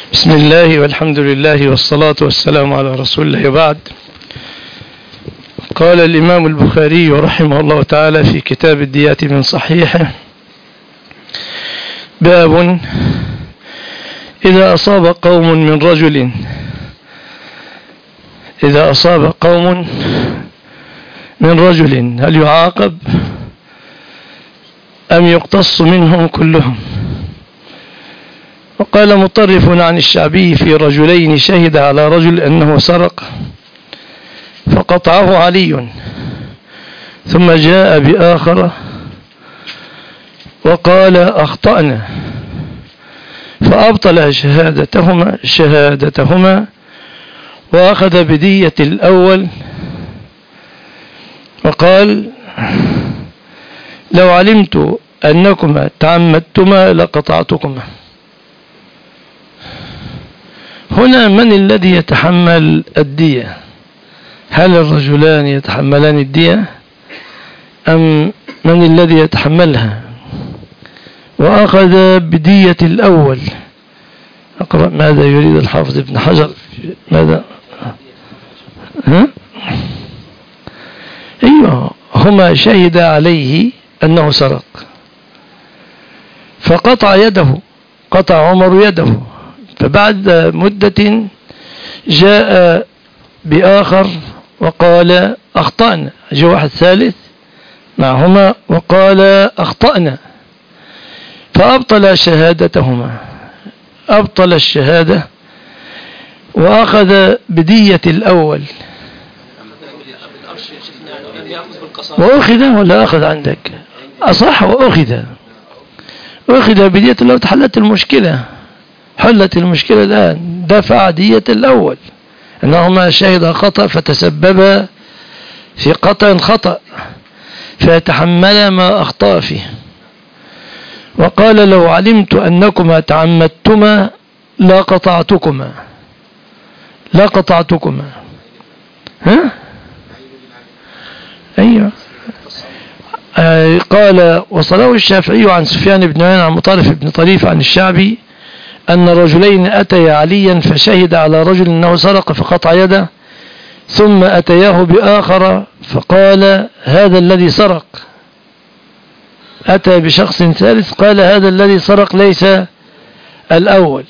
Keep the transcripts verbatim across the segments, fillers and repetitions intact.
بسم الله والحمد لله والصلاة والسلام على رسول الله وبعد. قال الإمام البخاري رحمه الله تعالى في كتاب الديات من صحيحه: باب إذا أصاب قوم من رجل إذا أصاب قوم من رجل هل يعاقب أم يقتص منهم كلهم؟ وقال مطرف عن الشعبي في رجلين شهد على رجل أنه سرق فقطعه علي، ثم جاء بآخر وقال أخطأنا، فأبطل شهادتهما شهادتهما وأخذ بدية الأول وقال: لو علمت أنكما تعمدتما لقطعتكما. هنا من الذي يتحمل الدية؟ هل الرجلان يتحملان الدية أم من الذي يتحملها؟ وأخذ بدية الأول. أقرأ ماذا يريد الحافظ ابن حجر. ماذا؟ ها؟ أيوه، هما شهد عليه أنه سرق فقطع يده، قطع عمر يده، فبعد مدة جاء بآخر وقال أخطأنا، جاء واحد ثالث معهما وقال أخطأنا، فأبطل شهادتهما، أبطل الشهادة وأخذ بدية الأول. وأخذ ولا أخذ عندك؟ أصح، وأخذ أخذ بدية الأول، تحلت المشكلة، حلت المشكلة الآن، دفع دية الأول، أنهما شهد خطأ فتسبب في قطع خطأ فيتحمل ما أخطأ فيه. وقال: لو علمت أنكما تعمدتما لا قطعتكما لا قطعتكما ها؟ أيوة. آه قال: وصله الشافعي عن سفيان بن عيينة عن مطرف بن طريف عن الشعبي أن رجلين أتيا عليا فشهد على رجل أنه سرق فقطع يده، ثم أتياه بآخر فقال: هذا الذي سرق. أتى بشخص ثالث قال: هذا الذي سرق ليس الأول،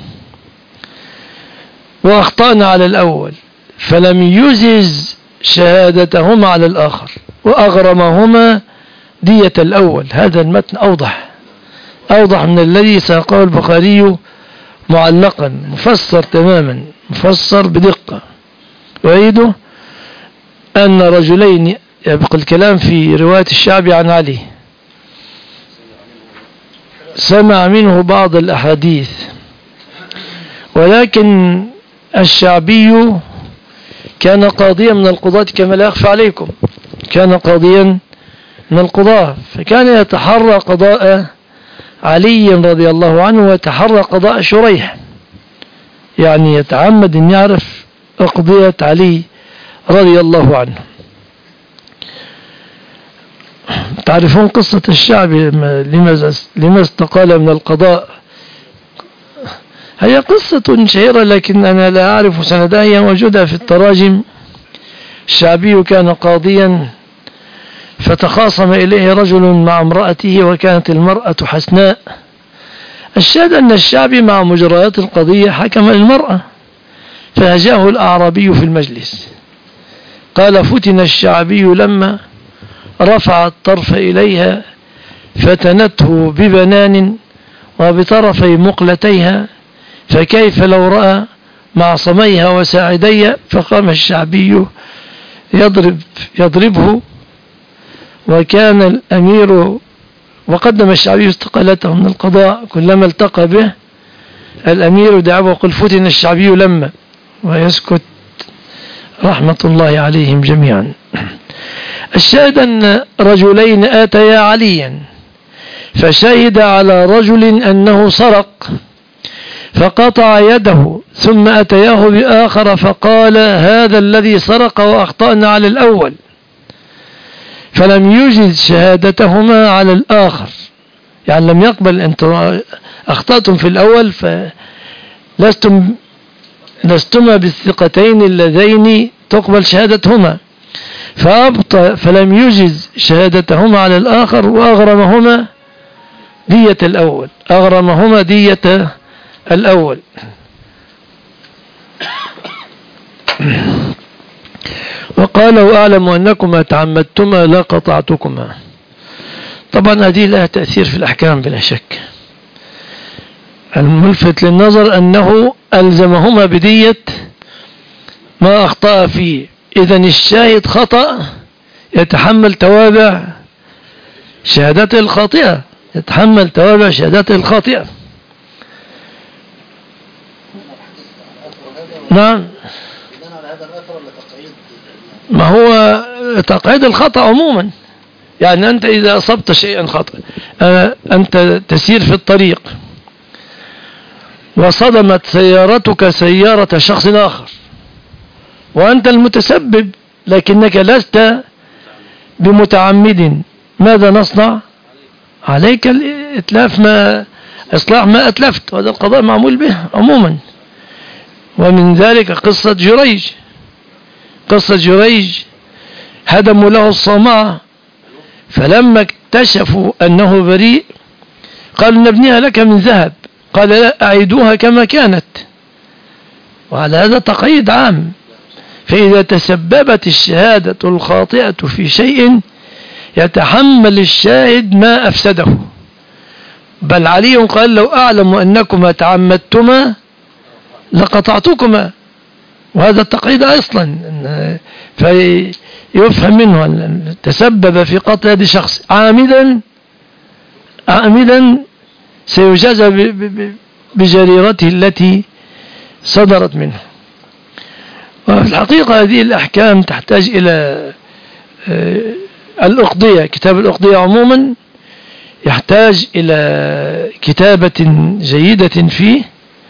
وأخطأنا على الأول، فلم يجز شهادتهما على الآخر وأغرمهما دية الأول. هذا المتن أوضح أوضح من الذي ساقه البخاري معلقا، مفسر تماما، مفسر بدقة. وعيده أن رجلين، يبقى الكلام في رواية الشعبي عن علي، سمع منه بعض الأحاديث، ولكن الشعبي كان قاضيا من القضاة كما لا يخفى عليكم، كان قاضيا من القضاة، فكان يتحرى قضاء علي رضي الله عنه ويتحرى قضاء شريح، يعني يتعمد أن يعرف أقضية علي رضي الله عنه. تعرفون قصة الشعبي لما استقال من القضاء؟ هي قصة شهيرة لكن أنا لا أعرف سندها، هي موجودة في التراجم. الشعبي كان قاضيا فتخاصم إليه رجل مع امرأته وكانت المرأة حسناء. الشاهد أن الشعبي مع مجريات القضية حكم للمرأة، فهجاه الأعرابي في المجلس، قال: فتن الشعبي لما رفع الطرف إليها فتنته ببنان وبطرفي مقلتيها، فكيف لو رأى معصميها وساعديها؟ فقام الشعبي يضرب يضربه، وكان الأمير وقدم الشعبي استقالته من القضاء، كلما التقى به الأمير دعوه وقل: فتن الشعبي لما، ويسكت رحمة الله عليهم جميعا. الشاهد أن رجلين آتيا عليا فشهد على رجل أنه سرق فقطع يده، ثم أتياه بآخر فقال: هذا الذي سرق وأخطأنا على الأول، فلم يجد شهادتهما على الآخر، يعني لم يقبل، أنت أخطأتم في الأول لستم لستما بالثقتين اللذين تقبل شهادتهما، فأبطأ فلم يجز شهادتهما على الآخر، وأغرمهما دية الأول أغرمهما دية الأول. وقال وأعلم أنكما تعمدتما لا قطعتكما. طبعا هذه لها تأثير في الأحكام بلا شك. الملفت للنظر أنه ألزمهما بدية ما أخطأ فيه. إذن الشاهد خطأ يتحمل توابع شهادته الخاطئة يتحمل توابع شهادته الخاطئة. نعم. ما هو تقعيد الخطأ عموما، يعني أنت إذا أصبت شيئا خطأ، أنت تسير في الطريق وصدمت سيارتك سيارة شخص آخر وأنت المتسبب، لكنك لست بمتعمد، ماذا نصنع؟ عليك الإتلاف ما إصلاح ما أتلفت، وهذا القضاء معمول به عموما. ومن ذلك قصة جريج قصة جريج هدموا له الصومعة، فلما اكتشفوا أنه بريء قالوا نبنيها لك من ذهب، قال لا أعيدوها كما كانت. وعلى هذا تقييد عام. فإذا تسببت الشهادة الخاطئة في شيء يتحمل الشاهد ما أفسده. بل علي قال لو أعلم أنكما تعمدتما لقطعتكما، وهذا التقييد أصلا فيفهم منه أن تسبب في قتل هذا الشخص عامدا عامدا سيجازى بجريرته التي صدرت منه. وفي الحقيقة هذه الأحكام تحتاج إلى الأقضية. كتاب الأقضية عموما يحتاج إلى كتابة جيدة فيه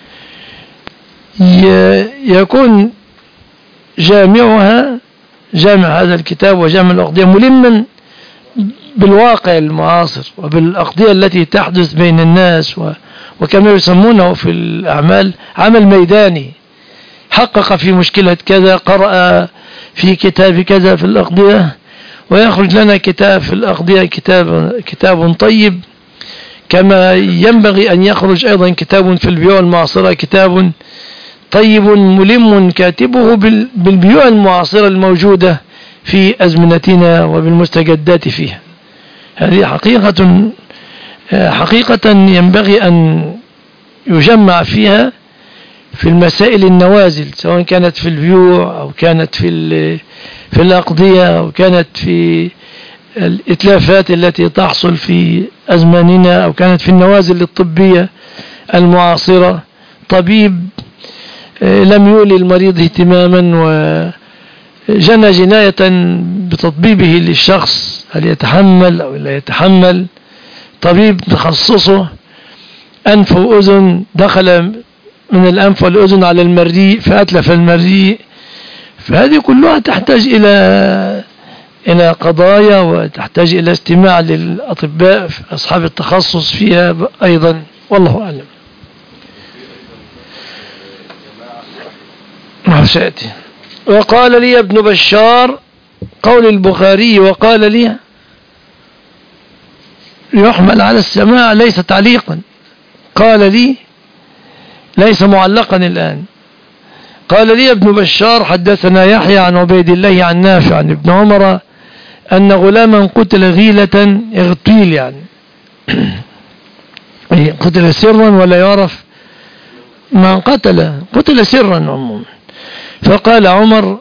يكون جامعها جامع هذا الكتاب وجامع الأقضية ملما بالواقع المعاصر وبالأقضية التي تحدث بين الناس، وكما يسمونه في الأعمال عمل ميداني، حقق في مشكلة كذا، قرأ في كتاب كذا في الأقضية، ويخرج لنا كتاب في الأقضية كتاب كتاب طيب، كما ينبغي أن يخرج أيضا كتاب في البيوع المعاصرة كتاب طيب ملم كاتبه بالبيوع المعاصرة الموجودة في أزمنتنا وبالمستجدات فيها. هذه حقيقة حقيقة ينبغي أن يجمع فيها في المسائل النوازل، سواء كانت في البيوع أو كانت في في الأقضية أو كانت في الإتلافات التي تحصل في أزماننا أو كانت في النوازل الطبية المعاصرة. طبيب لم يولي المريض اهتماما وجنى جناية بتطبيبه للشخص، هل يتحمل أو لا يتحمل؟ طبيب تخصصه أنف وأذن، دخل من الأنف والأذن على المريء فأتلف المريء. فهذه كلها تحتاج إلى إلى قضايا وتحتاج إلى استماع للأطباء أصحاب التخصص فيها أيضا، والله أعلم. ما سأتي. وقال لي ابن بشار، قول البخاري وقال لي يحمل على السماع ليس تعليقا، قال لي ليس معلقا الآن. قال لي ابن بشار حدثنا يحيى عن عبيد الله عن نافع عن ابن عمر أن غلاما قتل غيلة، اغتيل يعني قتل سرا ولا يعرف من قتل، قتل سرا عموما. فقال عمر،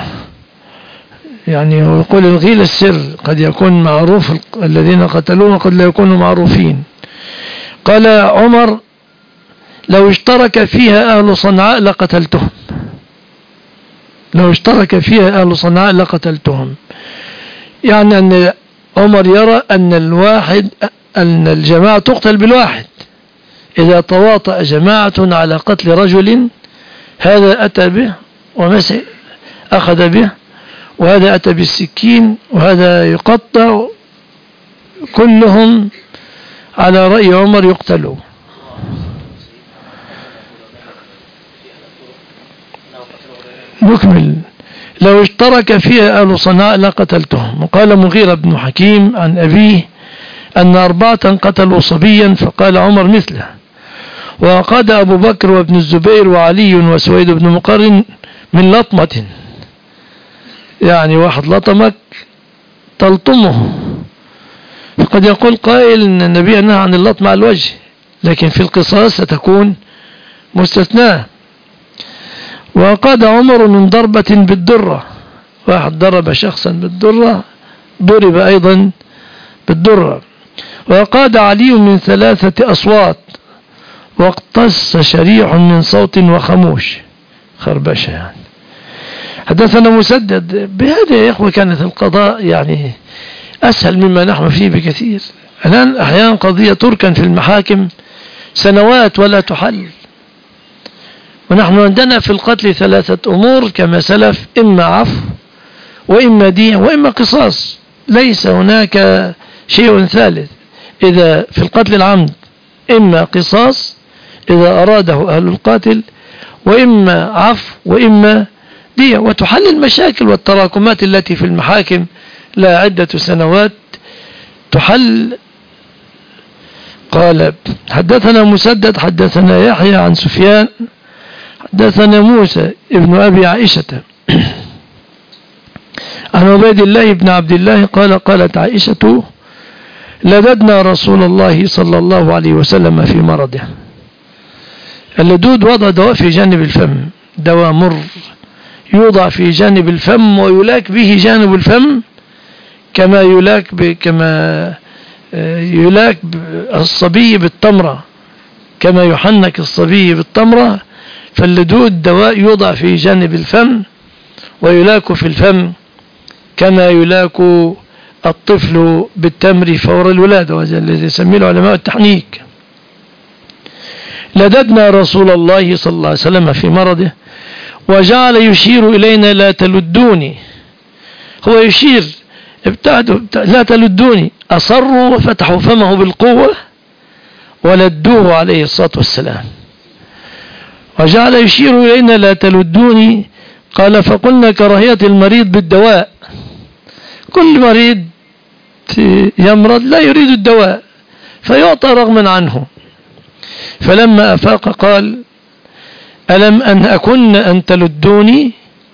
يعني يقول الغيل السر قد يكون معروف الذين قتلوه وقد لا يكونوا معروفين. قال عمر لو اشترك فيها أهل صنعاء لقتلتهم، لو اشترك فيها أهل صنعاء لقتلتهم. يعني أن عمر يرى أن الواحد أن الجماعة تقتل بالواحد. إذا تواطأ جماعة على قتل رجل، هذا أتى به ومسح أخذ به، وهذا أتى بالسكين، وهذا يقطع، كلهم على رأي عمر يقتلوا. نكمل. لو اشترك فيها أهل صنعاء لقتلتهم. وقال مغيرة بن حكيم عن أبيه أن أربعة قتلوا صبيا فقال عمر مثله. وقاد أبو بكر وابن الزبير وعلي وسويد بن مقرن من لطمة، يعني واحد لطمك تلطمه. فقد يقول قائل أن النبي نهى عن اللطم على الوجه، لكن في القصاص ستكون مستثناة. وقاد عمر من ضربة بالدرة، واحد ضرب شخصا بالدرة ضرب أيضا بالدرة. وقاد علي من ثلاثة أصوات، واقتص شريح من صوت وخموش، خربشة يعني. حدثنا مسدد. بهذا يا إخوة كانت القضاء يعني أسهل مما نحن فيه بكثير. الآن أحيانا قضية تركن في المحاكم سنوات ولا تحل. ونحن عندنا في القتل ثلاثة أمور كما سلف: إما عفو، وإما دية، وإما قصاص. ليس هناك شيء ثالث. إذا في القتل العمد إما قصاص إذا أراده أهل القاتل، وإما عفو، وإما دية. وتحل المشاكل والتراكمات التي في المحاكم لا عدة سنوات تحل. قال حدثنا مسدد حدثنا يحيى عن سفيان حدثنا موسى ابن أبي عائشة عن عبيد الله بن عبد الله قال قالت عائشة: لددنا رسول الله صلى الله عليه وسلم في مرضه. اللدود وضع دواء في جانب الفم، دواء مر يوضع في جانب الفم ويلاك به جانب الفم كما يلاك ب... كما يلاك الصبي بالتمرة، كما يحنك الصبي بالتمرة. فاللدود دواء يوضع في جانب الفم ويلاك في الفم كما يلاك الطفل بالتمر فور الولادة، وهذا الذي يسميه العلماء التحنيك. لددنا رسول الله صلى الله عليه وسلم في مرضه وجعل يشير إلينا: لا تلدوني. هو يشير ابتعدوا لا تلدوني. أصروا وفتحوا فمه بالقوة ولدوه عليه الصلاة والسلام. وجعل يشير إلينا: لا تلدوني. قال: فقلنا كراهية المريض بالدواء. كل مريض يمرض لا يريد الدواء فيعطى رغما عنه. فلما أفاق قال: ألم أن أكن أن تلدوني؟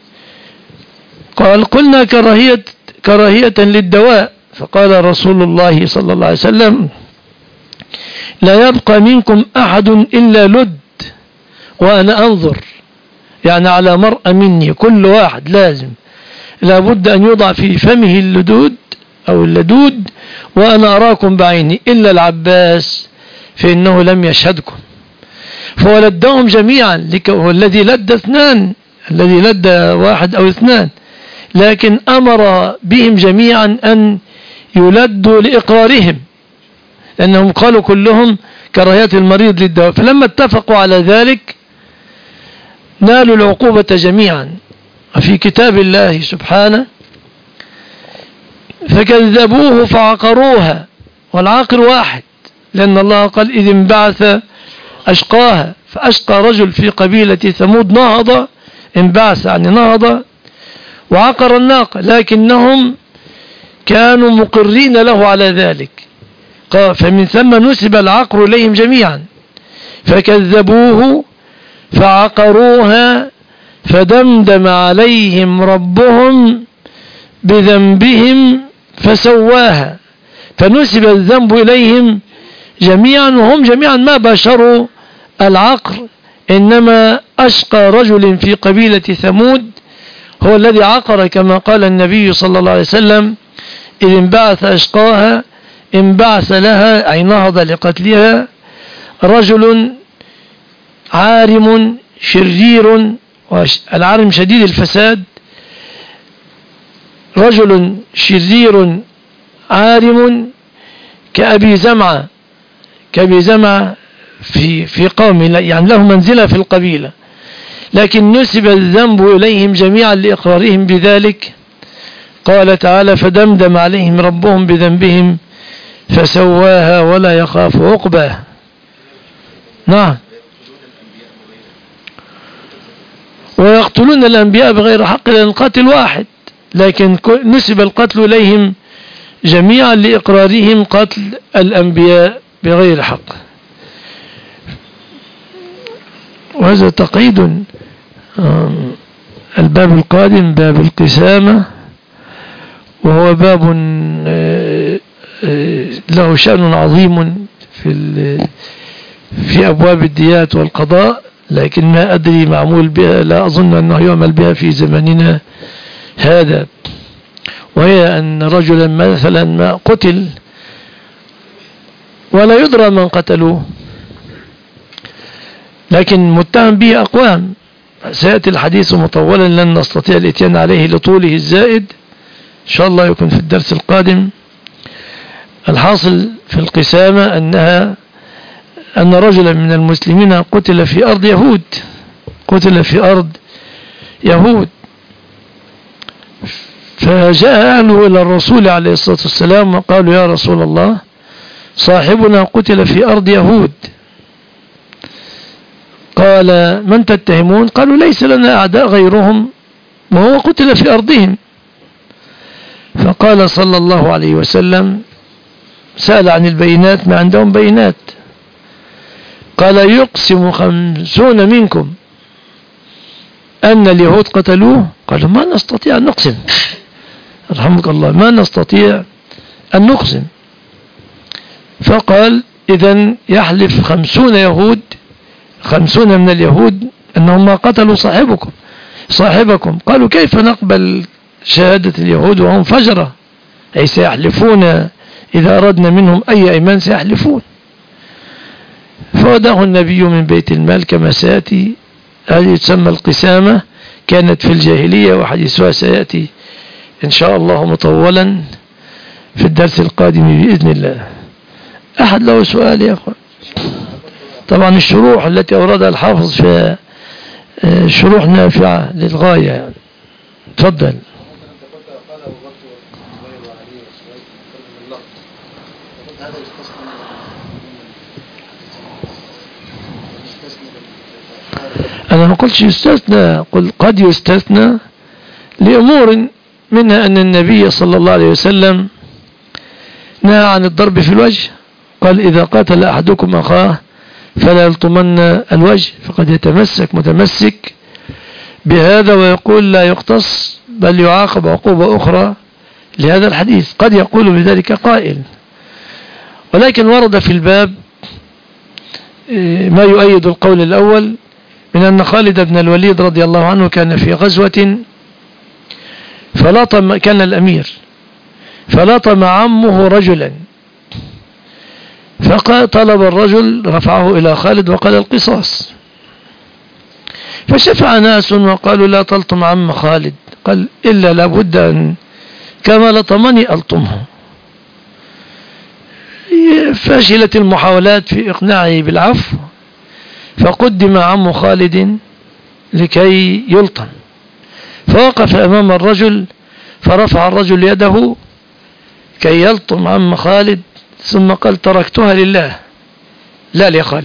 قال: قلنا كراهية, كراهية للدواء. فقال رسول الله صلى الله عليه وسلم: لا يبقى منكم أحد إلا لد وأنا أنظر. يعني على مرأى مني كل واحد لازم لابد أن يوضع في فمه اللدود أو اللدود وأنا أراكم بعيني، إلا العباس فإنه لم يشهدكم. فولدهم جميعا، هو الذي لد اثنان، الذي لد واحد أو اثنان، لكن أمر بهم جميعا أن يلدوا لإقرارهم، لأنهم قالوا كلهم كراهية المريض للدواء. فلما اتفقوا على ذلك نالوا العقوبة جميعا. وفي كتاب الله سبحانه: فكذبوه فعقروها. والعاقر واحد، لأن الله قال: إذ انبعث أشقاها. فأشقى رجل في قبيلة ثمود نهض، انبعث يعني نهض وعقر الناقة، لكنهم كانوا مقرين له على ذلك. فمن ثم نسب العقر إليهم جميعا. فكذبوه فعقروها فدمدم عليهم ربهم بذنبهم فسواها. فنسب الذنب إليهم جميعا، وهم جميعا ما باشروا العقر، إنما أشقى رجل في قبيلة ثمود هو الذي عقر، كما قال النبي صلى الله عليه وسلم: إذ انبعث أشقاها، انبعث لها أي نهض لقتلها رجل عارم شرير، العارم شديد الفساد، رجل شرير عارم كأبي زمعة، كأبي زمعة في في قومه، يعني له منزلة في القبيلة، لكن نسب الذنب إليهم جميعا لإقرارهم بذلك. قال تعالى: فدمدم عليهم ربهم بذنبهم فسواها ولا يخاف عقباها. نعم. ويقتلون الأنبياء بغير حق لأن القاتل واحد، لكن نسب القتل إليهم جميعا لإقرارهم قتل الأنبياء بغير حق. وهذا تقييد. الباب القادم باب القسامة، وهو باب له شأن عظيم في في أبواب الديات والقضاء، لكن ما أدري معمول بها، لا أظن أنه يعمل بها في زماننا هذا. وهي أن رجلا مثلا ما قتل ولا يدرى من قتلوه، لكن متهم به أقوام، سيأتي الحديث مطولا لن نستطيع الاتيان عليه لطوله الزائد، إن شاء الله يكون في الدرس القادم. الحاصل في القسامة أنها أن رجلا من المسلمين قتل في أرض يهود، قتل في أرض يهود، فجاء أهله إلى الرسول عليه الصلاة والسلام وقالوا يا رسول الله صاحبنا قتل في أرض يهود. قال من تتهمون؟ قالوا ليس لنا أعداء غيرهم وهو قتل في أرضهم. فقال صلى الله عليه وسلم، سأل عن البينات، ما عندهم بينات. قال يقسم خمسون منكم أن اليهود قتلوه؟ قالوا ما نستطيع أن نقسم، رحمك الله، ما نستطيع أن نقسم. فقال إذن يحلف خمسون يهود، خمسون من اليهود أنهم ما قتلوا صاحبكم صاحبكم. قالوا كيف نقبل شهادة اليهود وهم فجرة، أي سيحلفون إذا أردنا منهم أي أيمان سيحلفون. فوداه النبي من بيت المال كما سيأتي. هذه تسمى القسامة، كانت في الجاهلية وحديثها سيأتي إن شاء الله مطولا في الدرس القادم بإذن الله. أحد له سؤال يا أخوان؟ طبعا الشروح التي أوردها الحافظ في شروح نافعة للغاية يعني. تفضل. أنا ما قلتش يستثنى، قل قد يستثنى لأمور، منها أن النبي صلى الله عليه وسلم نهى عن الضرب في الوجه، قال إذا قاتل أحدكم أخاه فلا يلطمن الوجه، فقد يتمسك متمسك بهذا ويقول لا يقتص بل يعاقب عقوبة أخرى لهذا الحديث. قد يقول بذلك قائل، ولكن ورد في الباب ما يؤيد القول الأول، من أن خالد بن الوليد رضي الله عنه كان في غزوة فلطم، كان الأمير، فلطم عمه رجلا، فطلب الرجل رفعه إلى خالد وقال القصاص، فشفع ناس وقالوا لا تلطم عم خالد، قال إلا لابد أن كما لطمني ألطمه. فشلت المحاولات في إقناعه بالعفو، فقدم عم خالد لكي يلطم، فوقف أمام الرجل فرفع الرجل يده كي يلطم عم خالد، ثم قال تركتها لله لا لخالد.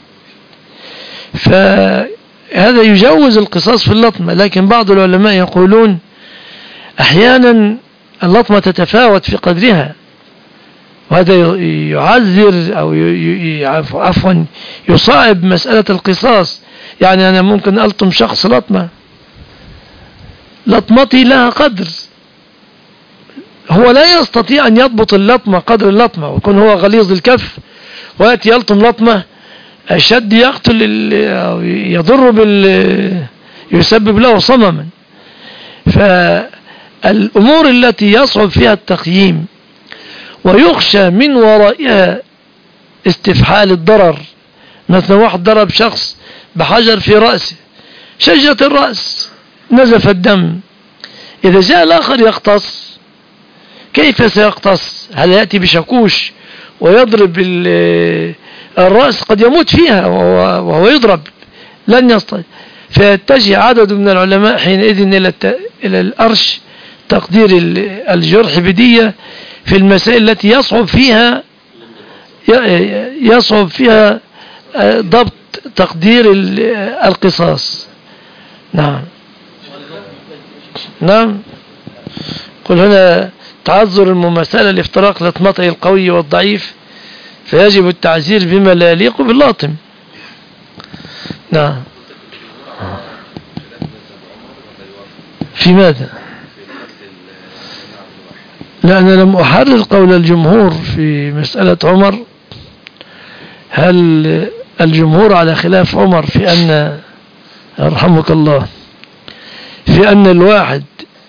فهذا يجوز القصاص في اللطمة، لكن بعض العلماء يقولون أحيانا اللطمة تتفاوت في قدرها، وهذا يعذر أو عفوا يصعب مسألة القصاص. يعني أنا ممكن ألطم شخص لطمة، لطمتي لها قدر، هو لا يستطيع أن يضبط اللطمة قدر اللطمة، ويكون هو غليظ الكف ويأتي يلطم لطمة أشد يقتل يضر بال يسبب له صمما. فالأمور التي يصعب فيها التقييم ويخشى من ورائها استفحال الضرر، مثلا واحد ضرب شخص بحجر في رأسه، شجت الرأس نزف الدم، إذا جاء الآخر يقتص كيف سيقتص؟ هل يأتي بشاكوش ويضرب الرأس؟ قد يموت فيها وهو يضرب، لن يستطيع. فيتجه عدد من العلماء حينئذ إلى إلى الأرش، تقدير الجرح بدية في المسائل التي يصعب فيها يصعب فيها ضبط تقدير القصاص. نعم نعم. قل هنا تعذر المماثلة لافتراق لطمته القوي والضعيف، فيجب التعزير بما لا يليق باللاطم. نعم. في ماذا؟ لا، أنا لم أحرر قول الجمهور في مسألة عمر. هل الجمهور على خلاف عمر في أن، يرحمك الله، في أن الواحد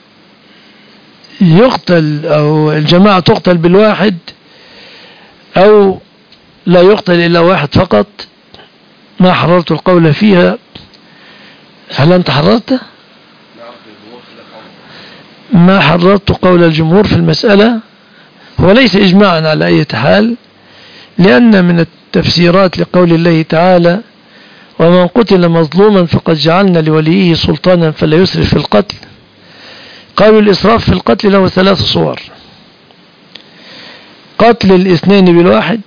يقتل أو الجماعة تقتل بالواحد، أو لا يقتل إلا واحد فقط؟ ما حررت القول فيها. هل أنت حررته؟ ما حررت قول الجمهور في المسألة. هو ليس إجماعا على أي حال، لأن من التفسيرات لقول الله تعالى: ومن قتل مظلوما فقد جعلنا لوليه سلطانا فلا يسرف في القتل. قالوا الإسراف في القتل له ثلاث صور: قتل الاثنين بالواحد،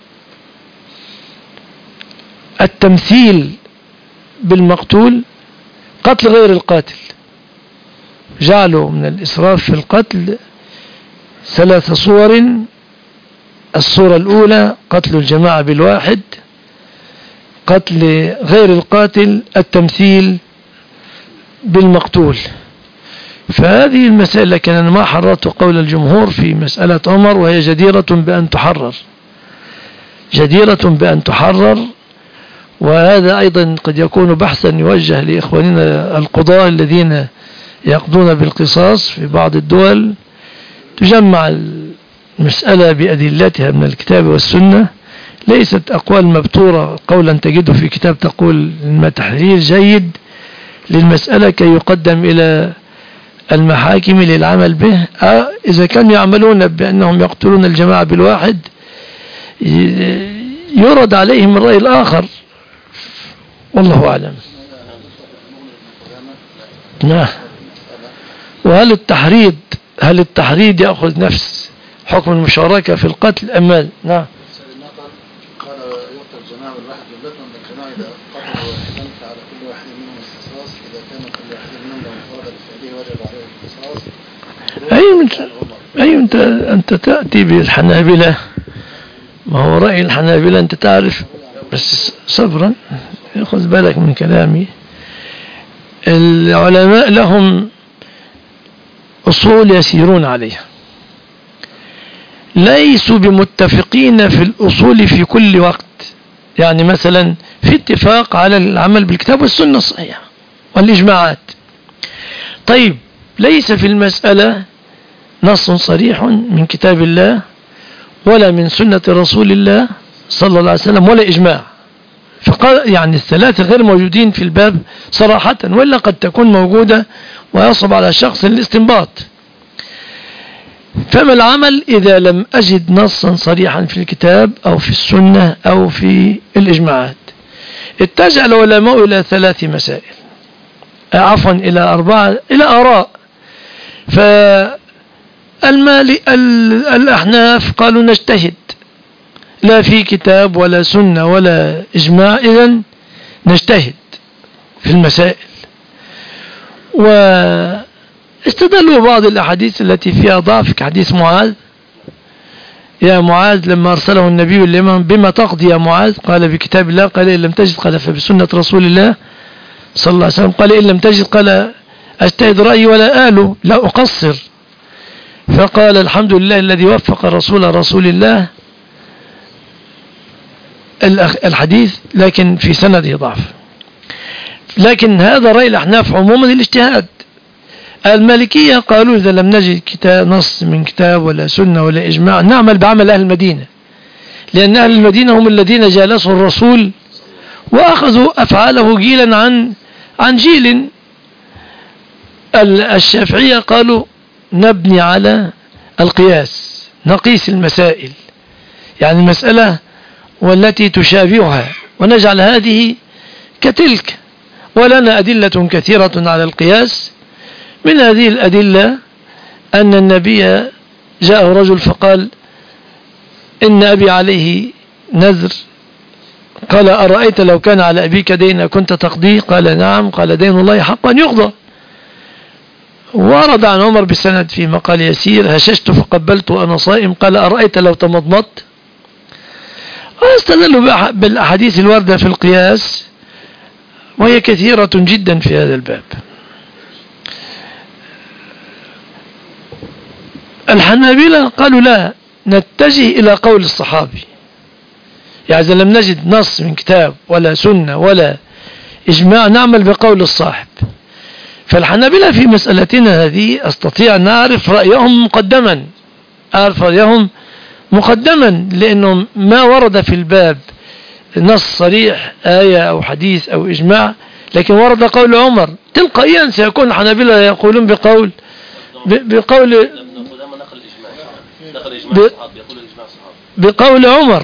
التمثيل بالمقتول، قتل غير القاتل. جعلوا من الإسراف في القتل ثلاث صور: الصورة الأولى قتل الجماعة بالواحد، قتل غير القاتل، التمثيل بالمقتول. فهذه المسألة، لكن أنا ما حررت قول الجمهور في مسألة عمر، وهي جديرة بأن تحرر، جديرة بأن تحرر. وهذا أيضا قد يكون بحثا يوجه لإخواننا القضاة الذين يقضون بالقصاص في بعض الدول. تجمع المسألة بأدلتها من الكتاب والسنة، ليست أقوال مبتورة قولا تجده في كتاب تقول ما تحرير جيد للمسألة كي يقدم إلى المحاكم للعمل به. إذا كانوا يعملون بأنهم يقتلون الجماعة بالواحد، يرد عليهم الرأي الآخر، والله أعلم. نعم. وهل التحريض هل التحريض يأخذ نفس حكم المشاركة في القتل أم ماذا؟ نعم. قال يقتل الجماعة بالواحد جملة، الجماعة إذا قتلوا واحدا فعلى كل واحد منهم القصاص، إذا كان كل واحد منهم لو انفرد بفعله وجب عليه القصاص. أي انت أي انت أنت تأتي بالحنابلة، ما هو رأي الحنابلة أنت تعرف، بس صبرا خذ بالك من كلامي. العلماء لهم أصول يسيرون عليها، ليسوا بمتفقين في الأصول في كل وقت. يعني مثلا في اتفاق على العمل بالكتاب والسنة الصحيحة والإجماعات. طيب، ليس في المسألة نص صريح من كتاب الله ولا من سنة رسول الله صلى الله عليه وسلم ولا إجماع، فقال يعني الثلاثة غير موجودين في الباب صراحة، وإلا قد تكون موجودة ويصعب على شخص الاستنباط. فما العمل إذا لم أجد نصا صريحا في الكتاب أو في السنة أو في الإجماعات؟ اتجه العلماء إلى ثلاث مسائل، عفوا إلى أربعة، إلى آراء. فالمالي الأحناف قالوا نجتهد، لا في كتاب ولا سنة ولا إجماع، إذن نجتهد في المسائل. واستدلوا بعض الأحاديث التي فيها ضعف، كحديث معاذ: يا معاذ لما أرسله النبي اليمن بما تقضي يا معاذ؟ قال بكتاب الله. قال إن لم تجد؟ قال فبسنة رسول الله صلى الله عليه وسلم. قال إن لم تجد؟ قال أجتهد رأيي ولا آله، لا أقصر. فقال الحمد لله الذي وفق رسول رسول الله. الحديث لكن في سنده ضعف، لكن هذا رأي الأحناف عموما الاجتهاد. المالكية قالوا إذا لم نجد كتاب نص من كتاب ولا سنة ولا إجماع نعمل بعمل أهل المدينة، لأن أهل المدينة هم الذين جالسوا الرسول وأخذوا أفعاله جيلا عن عن جيل. الشافعية قالوا نبني على القياس، نقيس المسائل، يعني المسألة والتي تشابهها ونجعل هذه كتلك. ولنا أدلة كثيرة على القياس. من هذه الأدلة أن النبي جاءه رجل فقال إن أبي عليه نذر قال أرأيت لو كان على أبيك دين كنت تقضيه؟ قال نعم. قال دين الله حق أن يقضى. ورد عن عمر بالسند في مقال يسير هششت فقبلت وأنا صائم. قال أرأيت لو تمضمضت؟ واستدلوا بالأحاديث الواردة في القياس وهي كثيرة جدا في هذا الباب. الحنابلة قالوا لا، نتجه إلى قول الصحابي، يعني إذا لم نجد نص من كتاب ولا سنة ولا إجماع نعمل بقول الصاحب. فالحنابلة في مسألتنا هذه أستطيع أن أعرف رأيهم مقدما، أعرف رأيهم مقدما لأنه ما ورد في الباب نص صريح آية أو حديث أو إجماع، لكن ورد قول عمر، تلقائيا سيكون الحنابلة يقولون بقول بقول بقول عمر.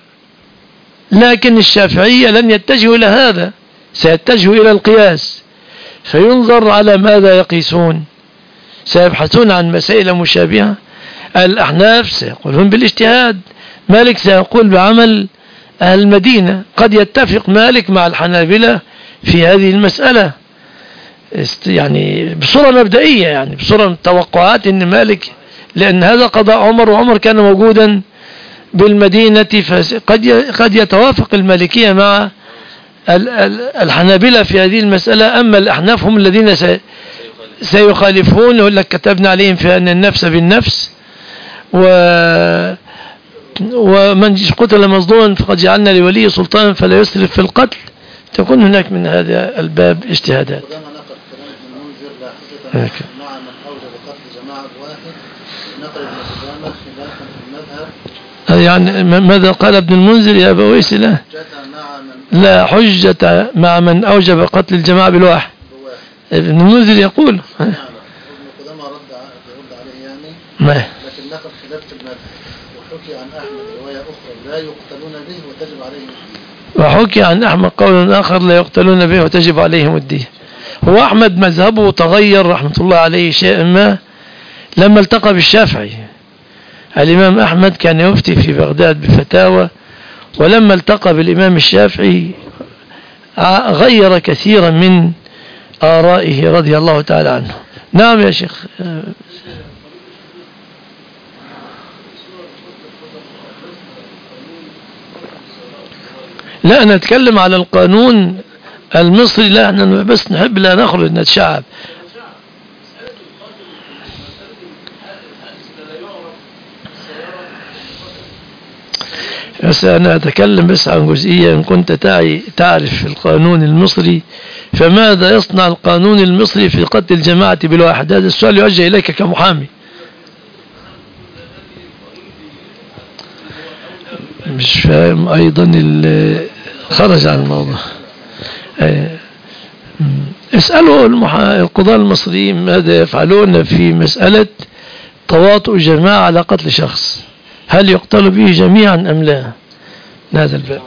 لكن الشافعية لن يتجهوا إلى هذا، سيتجهوا إلى القياس، فينظر على ماذا يقيسون، سيبحثون عن مسائل مشابهة. الأحناف سيقولون بالاجتهاد، مالك سيقول بعمل أهل المدينة. قد يتفق مالك مع الحنابلة في هذه المسألة يعني بصورة مبدئية، يعني بصورة توقعات إن مالك، لأن هذا قضاء عمر وعمر كان موجودا بالمدينة، فقد قد يتوافق المالكية مع الحنابلة في هذه المسألة. أما الأحناف هم الذين سيخالفون، يقول لك كتبنا عليهم في أن النفس بالنفس، و ومن قتل مظلوما فقد جعلنا لولي سلطان فلا يسرف في القتل. تكون هناك من هذا الباب اجتهادات. مع من أوجب قتل جماعة واحد نقل ابن قدامة خلافا في المذهب. يعني ماذا قال ابن المنذر يا أبا ويس؟ لا لا حجة مع من أوجب قتل الجماعة بالواحد. ابن المنذر يقول ابن قدامة رد عليه يعني، ما لكن نقل خلاف في المذهب. وحكي عن أحمد رواية أخرى لا يقتلون به وتجب عليهم الدية. وحكي عن أحمد قول آخر لا يقتلون به وتجب عليهم الدية. هو أحمد مذهبه تغير رحمة الله عليه شيئا ما لما التقى بالشافعي. الإمام أحمد كان يفتي في بغداد بفتاوى، ولما التقى بالإمام الشافعي غير كثيرا من آرائه رضي الله تعالى عنه. نعم يا شيخ. لا نتكلم على القانون المصري، لا احنا بس نحب لا نخرج نتشعب. بس أنا أتكلم بس عن جزئية. إن كنت تعرف في القانون المصري فماذا يصنع القانون المصري في قتل الجماعة بالواحد؟ هذا السؤال يوجه إليك كمحامي. مش فاهم أيضا اللي خرج عن الموضوع. اسألوا القضاة المصريين ماذا يفعلون في مسألة تواطؤ جماعة على قتل شخص، هل يقتل به جميعا أم لا؟ هذا الباب.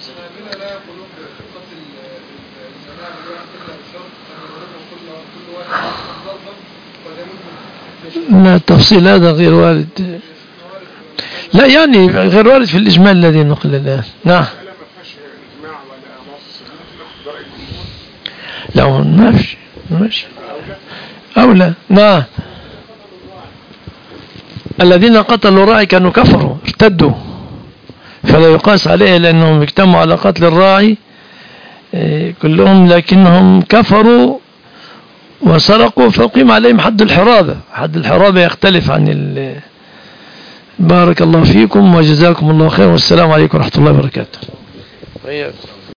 لا التفصيل هذا غير وارد، لا يعني غير وارد في الإجمال الذي نقل الآن. نعم لا ما فيش ماشي أولى. نعم الذين قتلوا الراعي كانوا كفروا ارتدوا، فلا يقاس عليه لأنهم اجتمعوا على قتل الراعي كلهم، لكنهم كفروا وسرقوا فقيم عليهم حد الحرابة. حد الحرابة يختلف عن ال... بارك الله فيكم وجزاكم الله خير، والسلام عليكم ورحمة الله وبركاته.